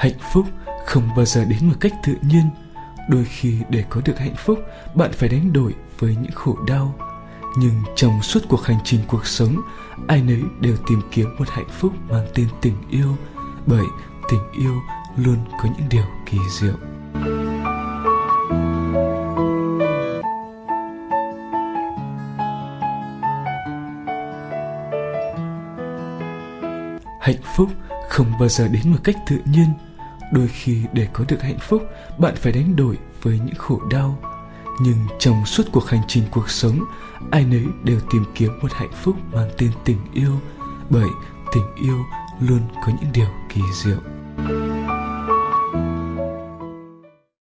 Hạnh phúc không bao giờ đến một cách tự nhiên. Đôi khi để có được hạnh phúc, bạn phải đánh đổi với những khổ đau. Nhưng trong suốt cuộc hành trình cuộc sống, ai nấy đều tìm kiếm một hạnh phúc mang tên tình yêu. Bởi tình yêu luôn có những điều kỳ diệu. Hạnh phúc không bao giờ đến một cách tự nhiên. Đôi khi để có được hạnh phúc, bạn phải đánh đổi với những khổ đau. Nhưng trong suốt cuộc hành trình cuộc sống, ai nấy đều tìm kiếm một hạnh phúc mang tên tình yêu. Bởi tình yêu luôn có những điều kỳ diệu.